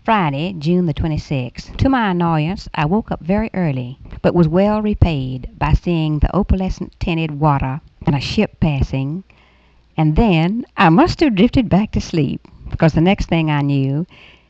Friday, June the 26th. To my annoyance, I woke up very early, but was well repaid by seeing the opalescent tinted water and a ship passing, and then I must have drifted back to sleep, because the next thing I knew,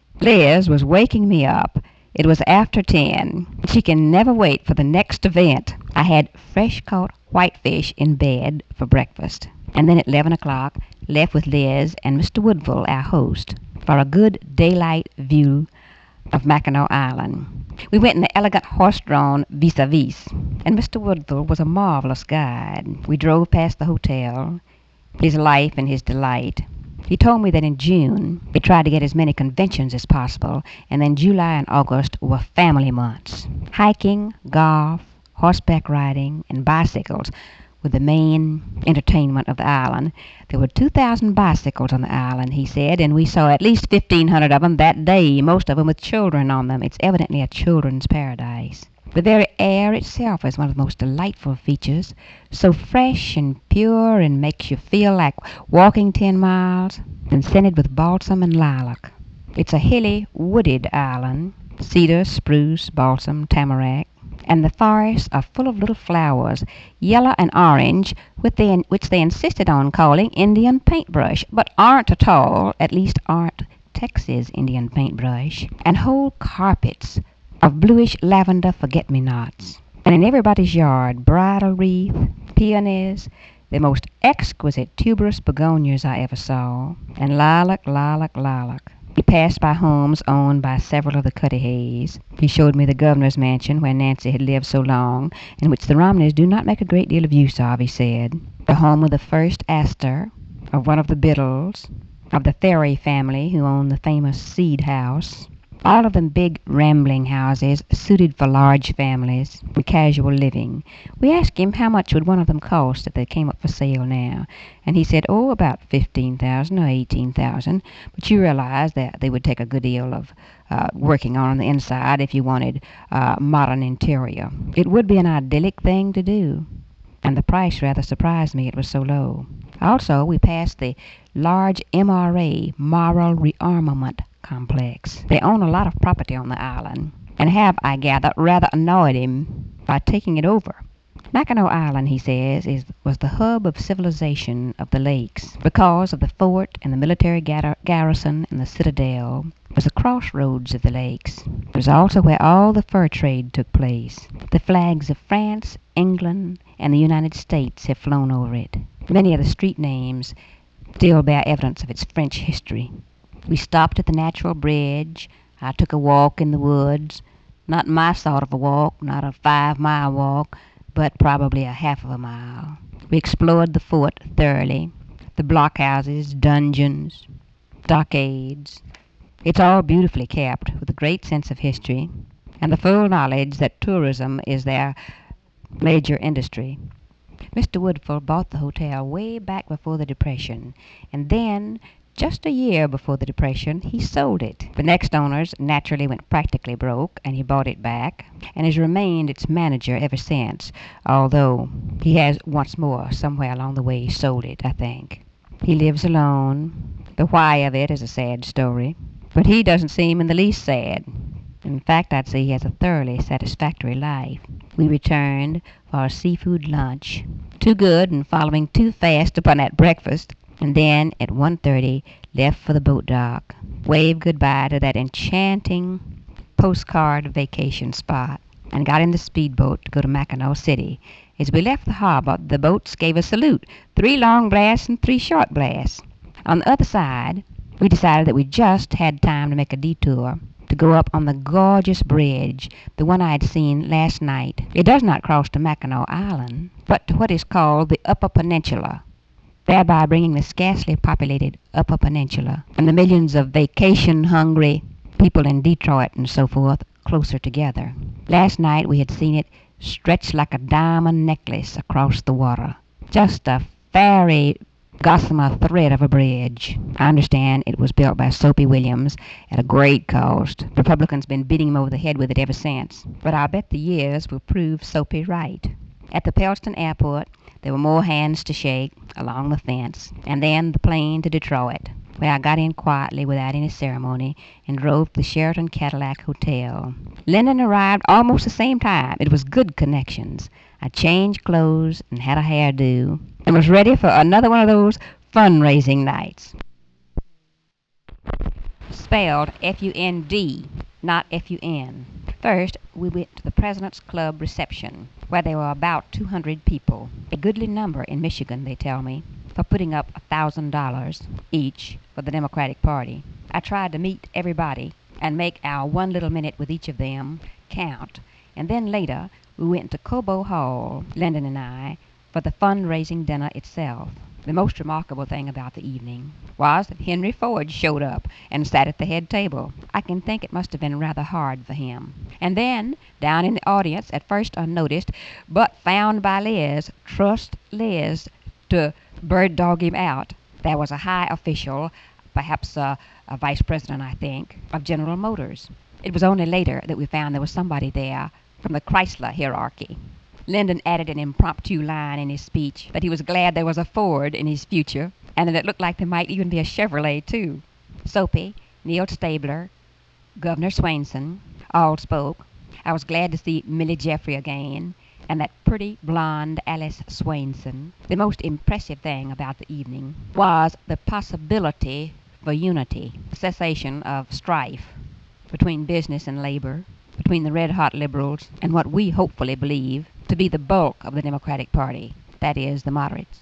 Liz was waking me up. It was after 10. She can never wait for the next event. I had fresh-caught whitefish in bed for breakfast, and then at 11 o'clock left with Liz and Mr. Woodville, our host, for a good daylight view of Mackinac Island. We went in the elegant horse-drawn vis-a-vis, and Mr. Woodville was a marvelous guide. We drove past the hotel, his life and his delight. He told me that in June they tried to get as many conventions as possible, and then July and August were family months. Hiking, golf, horseback riding, and bicycles were the main entertainment of the island. There were 2,000 bicycles on the island, he said, and we saw at least 1,500 of them that day, most of them with children on them. It's evidently a children's paradise. The very air itself is one of the most delightful features, so fresh and pure and makes you feel like walking 10 miles, and scented with balsam and lilac. It's a hilly, wooded island, cedar, spruce, balsam, tamarack, and the forests are full of little flowers, yellow and orange, which they insisted on calling Indian paintbrush, but aren't at all, at least aren't Texas Indian paintbrush, and whole carpets of bluish lavender forget-me-nots. And in everybody's yard, bridal wreath, peonies, the most exquisite tuberous begonias I ever saw, and lilac, lilac, lilac. We passed by homes owned by several of the Cudahy's. He showed me the governor's mansion where Nancy had lived so long, and which the Romneys do not make a great deal of use of, he said. The home of the first Astor, of one of the Biddles, of the Ferry family who owned the famous Seed House. All of them big, rambling houses, suited for large families and casual living. We asked him how much would one of them cost if they came up for sale now, and he said, about 15,000 or 18,000, but you realize that they would take a good deal of working on the inside if you wanted modern interior. It would be an idyllic thing to do, and the price rather surprised me, it was so low. Also, we passed the large MRA, Moral Rearmament Complex. They own a lot of property on the island, and have, I gather, rather annoyed him by taking it over. Mackinac Island, he says, was the hub of civilization of the lakes, because of the fort and the military garrison and the citadel. It was the crossroads of the lakes. It was also where all the fur trade took place. The flags of France, England, and the United States have flown over it. Many of the street names still bear evidence of its French history. We stopped at the Natural Bridge. I took a walk in the woods. Not my sort of a walk, not a 5-mile walk, but probably a half of a mile. We explored the fort thoroughly, the blockhouses, dungeons, stockades. It's all beautifully kept, with a great sense of history, and the full knowledge that tourism is their major industry. Mr. Woodville bought the hotel way back before the Depression, and then, just a year before the Depression, he sold it. The next owners naturally went practically broke, and he bought it back, and has remained its manager ever since, although he has once more, somewhere along the way, sold it, I think. He lives alone. The why of it is a sad story, but he doesn't seem in the least sad. In fact, I'd say he has a thoroughly satisfactory life. We returned for a seafood lunch, too good and following too fast upon that breakfast, and then at 1:30 left for the boat dock, waved goodbye to that enchanting postcard vacation spot, and got in the speedboat to go to Mackinac City. As we left the harbor, the boats gave a salute, 3 long blasts and 3 short blasts. On the other side, we decided that we just had time to make a detour to go up on the gorgeous bridge, the one I had seen last night. It does not cross to Mackinac Island, but to what is called the Upper Peninsula, thereby bringing the scarcely populated Upper Peninsula and the millions of vacation-hungry people in Detroit and so forth closer together. Last night we had seen it stretched like a diamond necklace across the water. Just a fairy gossamer thread of a bridge. I understand it was built by Soapy Williams at a great cost. Republicans been beating him over the head with it ever since. But I bet the years will prove Soapy right. At the Pellston Airport, there were more hands to shake along the fence, and then the plane to Detroit. where I got in quietly without any ceremony and drove to the Sheraton Cadillac Hotel. Lyndon arrived almost the same time. It was good connections. I changed clothes and had a hairdo and was ready for another one of those fundraising nights. Spelled F-U-N-D, not F-U-N. First, we went to the President's Club reception, where there were about 200 people. A goodly number in Michigan, they tell me, for putting up $1,000 each for the Democratic Party. I tried to meet everybody and make our one little minute with each of them count. And then later, we went to Cobo Hall, Lyndon and I, for the fundraising dinner itself. The most remarkable thing about the evening was that Henry Ford showed up and sat at the head table. I can think it must have been rather hard for him. And then, down in the audience, at first unnoticed, but found by Liz, trust Liz to bird dog him out, there was a high official, perhaps a vice president, I think, of General Motors. It was only later that we found there was somebody there from the Chrysler hierarchy. Lyndon added an impromptu line in his speech that he was glad there was a Ford in his future, and that it looked like there might even be a Chevrolet, too. Soapy, Neil Stabler, Governor Swainson all spoke. I was glad to see Millie Jeffrey again, and that pretty blonde Alice Swainson. The most impressive thing about the evening was the possibility for unity, cessation of strife between business and labor, between the red-hot liberals and what we hopefully believe to be the bulk of the Democratic Party, that is, the moderates.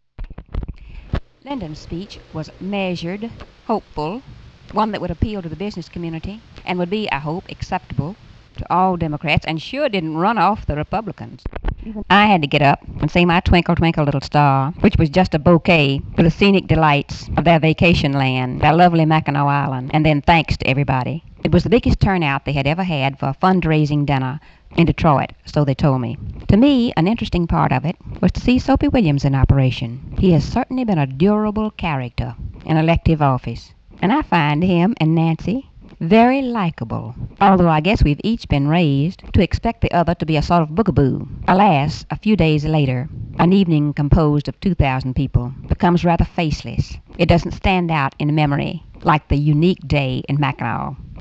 Lyndon's speech was measured, hopeful, one that would appeal to the business community and would be, I hope, acceptable to all Democrats, and sure didn't run off the Republicans. I had to get up and say my Twinkle, Twinkle, Little Star, which was just a bouquet for the scenic delights of their vacation land, their lovely Mackinac Island, and then thanks to everybody. It was the biggest turnout they had ever had for a fundraising dinner in Detroit, so they told me. To me, an interesting part of it was to see Soapy Williams in operation. He has certainly been a durable character in elective office, and I find him and Nancy very likable, although I guess we've each been raised to expect the other to be a sort of boogaboo. Alas, a few days later, an evening composed of 2,000 people becomes rather faceless. It doesn't stand out in memory like the unique day in Mackinac.